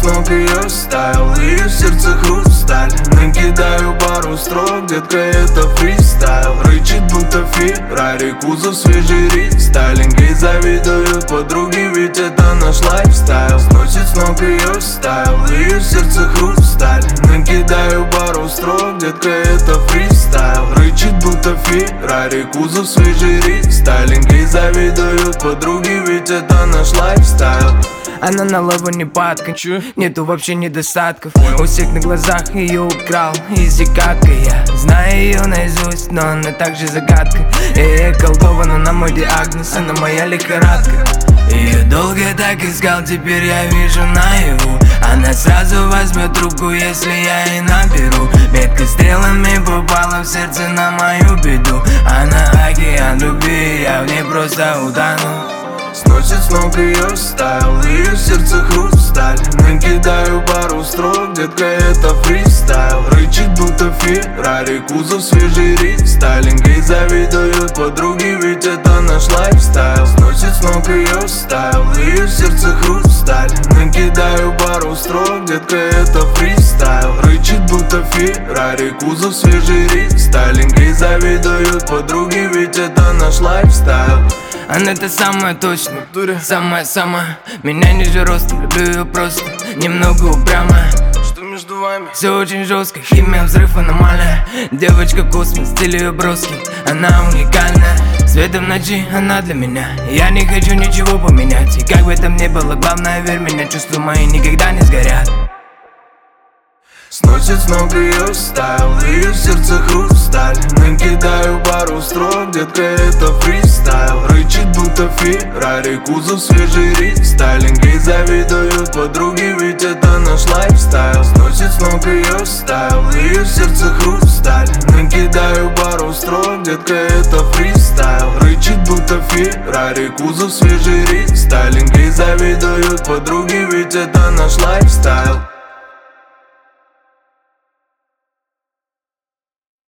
ног ее стайл, ее сердце хрусталь. Накидаю пару строк, детка, это фристайл. Рычит будто Феррари, кузов свежий рестайлинг. Ей завидуют подруги, ведь это наш лайфстайл. Сносит с ног ее стайл, ее сердце хрусталь. Накидаю пару строк, детка, это фристайл. Рычит будто Феррари, кузов свежий рестайлинг. Ей завидуют подруги, ведь это наш лайфстайл. Она на лаву не падка, нету вообще недостатков. У всех на глазах ее украл изи-катка. Я знаю ее наизусть, но она также загадка. Я колдована на мой диагноз, она моя лихорадка. Ее долго так искал, теперь я вижу наяву. Она сразу возьмет трубку, если я ей наберу. Метка стрелами попала в сердце на мою беду. Она океан любви, я в ней просто утону. Сносит с ног ее стайл, ее сердце хрусталь. Накидаю пару строк, детка, это фристайл. Рычит будто Феррари, кузов свежий рестайлинг. Ей завидуют подруги, ведь это наш лайфстайл. Сносит с ног ее стайл, ее сердце хрусталь. Накидаю пару строк, детка, это фристайл. Рычит будто Феррари, кузов свежий рестайлинг. Ей завидуют подруги, ведь это наш лайфстайл. Она-то самая точная, самая-самая. Меня ниже роста, люблю ее просто немного упрямая. Что между вами? Все очень жестко, химия, взрыв аномальная. Девочка космос, стиль ее броский, она уникальная. Светом в ночи она для меня, я не хочу ничего поменять. И как бы там ни было, главное, верь меня, чувства мои никогда не сгорят. Сносит с ног ее стайл, ее сердце хрусталь. Накидаю пару строк, детка, это фристайл. Рычит будто Феррари, кузов свежий рестайлинг. Ей завидуют подруги, ведь это наш лайфстайл. Сносит с ног ее стайл, ее сердце хрусталь. Накидаю пару строк, детка, это фристайл. Рычит будто Феррари, кузов свежий рестайлинг. Ей завидуют подруги, ведь это наш лайфстайл.